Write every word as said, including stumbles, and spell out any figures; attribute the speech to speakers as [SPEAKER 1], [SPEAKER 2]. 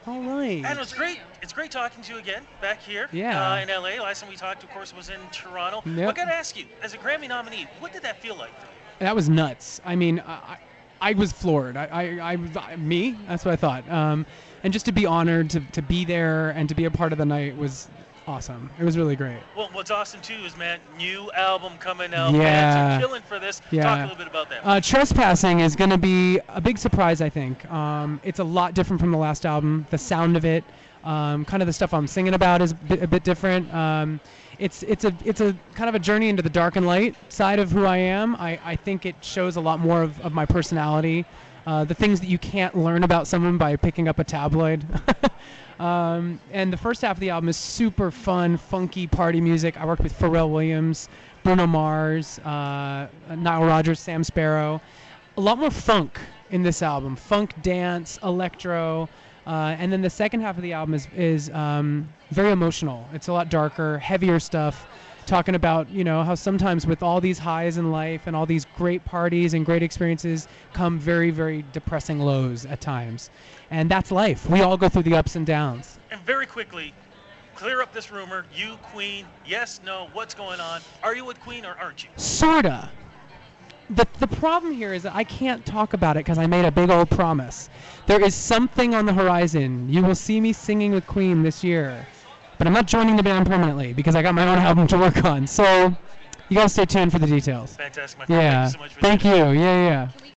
[SPEAKER 1] All right.
[SPEAKER 2] And it was great. It's great talking to you again back here
[SPEAKER 1] Yeah.
[SPEAKER 2] uh, in L A. Last time we talked, of course, was in Toronto.
[SPEAKER 1] Yep.
[SPEAKER 2] I got to ask you, as a Grammy nominee, what did that feel like for you?
[SPEAKER 1] That was nuts. I mean, I, I was floored. I, I, I was I, me. That's what I thought. Um, and just to be honored to, to be there and to be a part of the night was awesome. It was really great.
[SPEAKER 2] Well, what's awesome too is, man, new album coming out.
[SPEAKER 1] Yeah.
[SPEAKER 2] Fans are killing for this.
[SPEAKER 1] Yeah.
[SPEAKER 2] Talk a little bit about that.
[SPEAKER 1] Uh, Trespassing is going to be a big surprise, I think. Um, it's a lot different from the last album. The sound of it, um, kind of the stuff I'm singing about is a bit, a bit different. Um, it's it's a it's a kind of a journey into the dark and light side of who I am. I, I think it shows a lot more of, of my personality, uh, the things that you can't learn about someone by picking up a tabloid. Um, and the first half of the album is super fun, funky party music. I worked with Pharrell Williams, Bruno Mars, uh, Nile Rodgers, Sam Sparrow. A lot more funk in this album. Funk, dance, electro. Uh, and then the second half of the album is, is um, very emotional. It's a lot darker, heavier stuff. Talking about, you know, how sometimes with all these highs in life and all these great parties and great experiences come very, very depressing lows at times. And that's life. We all go through the ups and downs.
[SPEAKER 2] And very quickly, clear up this rumor. You, Queen, yes, no, what's going on? Are you with Queen or aren't you?
[SPEAKER 1] Sorta. The, the problem here is that I can't talk about it because I made a big old promise. There is something on the horizon. You will see me singing with Queen this year. But I'm not joining the band permanently because I got my own album to work on. So you got to stay tuned for the details.
[SPEAKER 2] Fantastic, my friend.
[SPEAKER 1] Yeah.
[SPEAKER 2] Thank you so much for
[SPEAKER 1] Thank you. Yeah, yeah.